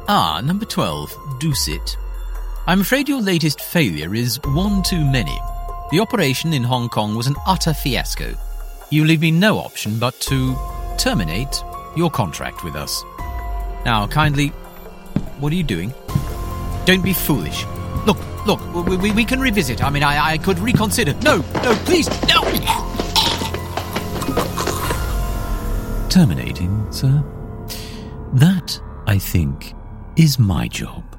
Ah, number 12. Do sit. I'm afraid your latest failure is one too many. The operation in Hong Kong was an utter fiasco. You leave me no option but to terminate your contract with us. Now, kindly, what are you doing? Don't be foolish. Look, we can revisit. I mean, I could reconsider. No, please, no! Terminating, sir? That, I think, is my job.